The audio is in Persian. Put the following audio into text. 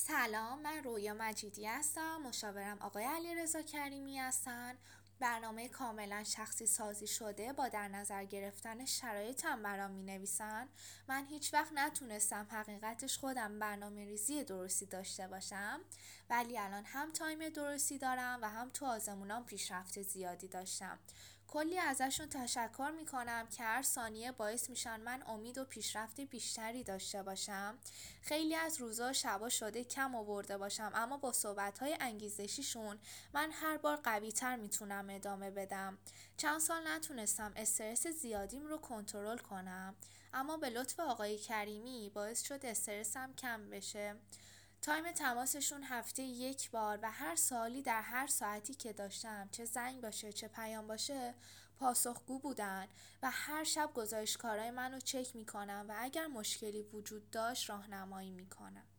سلام، من رویا مجیدی هستم. مشاورم آقای علیرضا کریمی هستن. برنامه کاملا شخصی سازی شده با در نظر گرفتن شرایطم برام می نویسن. من هیچ وقت نتونستم حقیقتش خودم برنامه ریزی درستی داشته باشم، ولی الان هم تایم درستی دارم و هم تو آزمونام پیشرفت زیادی داشتم. کلی ازشون تشکر میکنم که هر ثانیه باعث میشن من امید و پیشرفت بیشتری داشته باشم. خیلی از روزا و شبا شده کم آورده باشم، اما با صحبت‌های انگیزشیشون من هر بار قوی‌تر میتونم ادامه بدم. چند سال نتونستم استرس زیادیم رو کنترل کنم، اما به لطف آقای کریمی باعث شد استرسم کم بشه. تایم تماسشون هفته یک بار و هر سوالی در هر ساعتی که داشتم، چه زنگ باشه چه پیام باشه، پاسخگو بودن و هر شب گزارشکارای منو چک میکنم و اگر مشکلی وجود داشت راهنمایی میکنم.